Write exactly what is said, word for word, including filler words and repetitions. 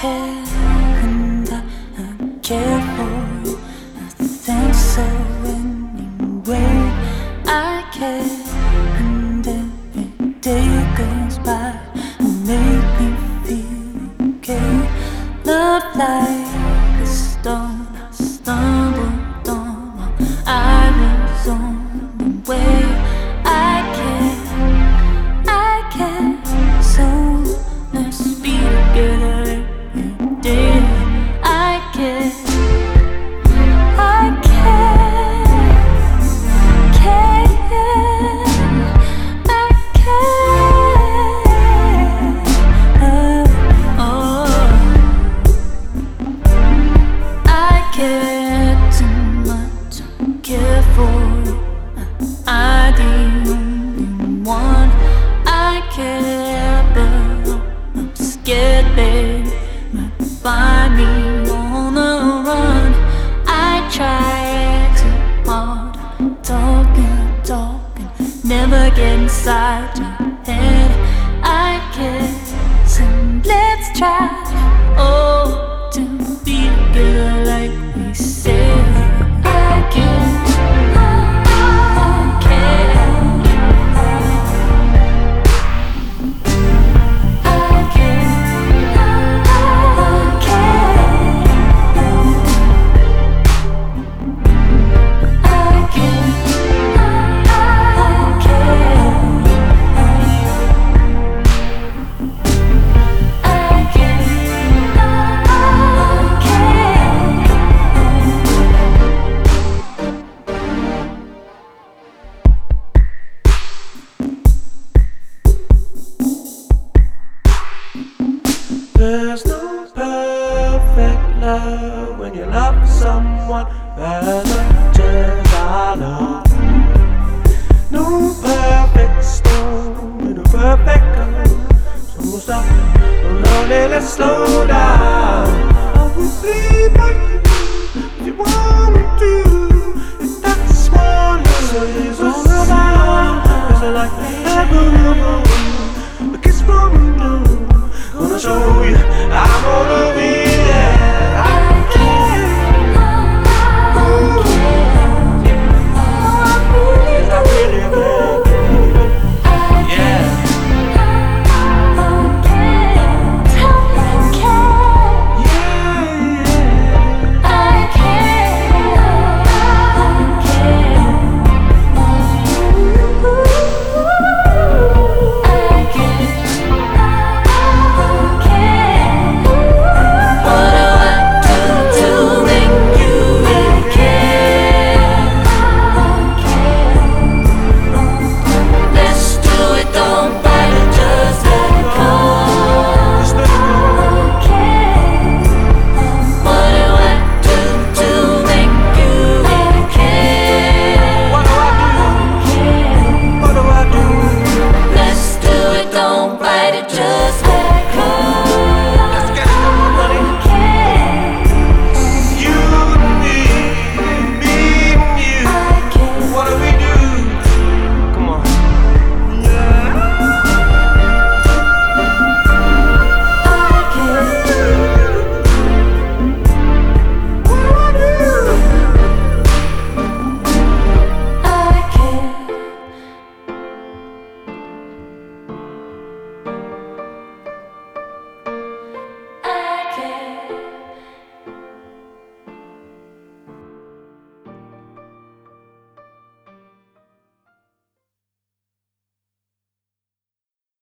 care, and I, I care for you. I think so anyway. I care, and every day goes by and make me feel okay. Love like a stone I stumbled on while I was on the way. I care, I care, so let's be together every day. I care, I care, care, I care, oh, I care too much, I care for you. I the only one. I care, but I'm scared they might find me on the run. I try too hard, talking, talking, never get inside your head. I care, so let's try, oh, to be together like we said. I care. There's no perfect love when you love someone as much as I love. No perfect storm in a perfect girl. So stop, lonely, let's slow